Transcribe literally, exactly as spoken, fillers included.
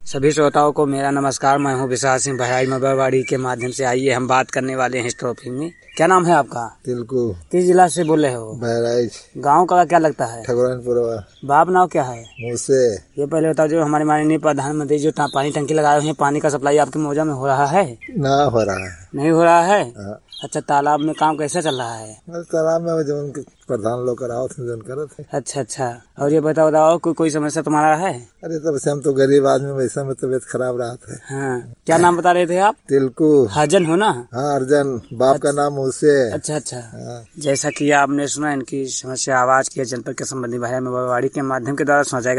सभी श्रोताओं को मेरा नमस्कार। मैं हूं विशाल सिंह बहराइच मबरवाड़ी के माध्यम से। आइए हम बात करने वाले हैं इस टॉपिक में। क्या नाम है आपका? तिलकू। किस जिला से बोले हो? बहराइच। गांव का क्या लगता है? ठकुरानपुर। बाप नाव क्या है? मूसे। ये पहले बताओ, जो हमारे माननीय प्रधानमंत्री जो पानी टंकी लगाए हुए हैं, पानी का सप्लाई आपके मौजा में हो रहा है? ना हो रहा है। नहीं हो रहा है? हाँ। अच्छा, तालाब में काम कैसे चल रहा है? तालाब में जो उनके प्रधान लोग कराओ थे करते। अच्छा अच्छा। और ये बताओ बताओ कोई कोई समस्या तुम्हारा है? अरे तब से हम तो गरीब आदमी, वैसा में तबीयत खराब रहा था। हाँ, क्या नाम बता रहे थे आप? तिलकू। हरजन हो ना? हाँ, अर्जन। बाप अच्छा, का नाम मूसे। अच्छा अच्छा। हाँ। जैसा कि आपने सुना, इनकी समस्या आवाज की जनपद के संबंधी भाई मबरवाड़ी के माध्यम के द्वारा सुना जाएगा।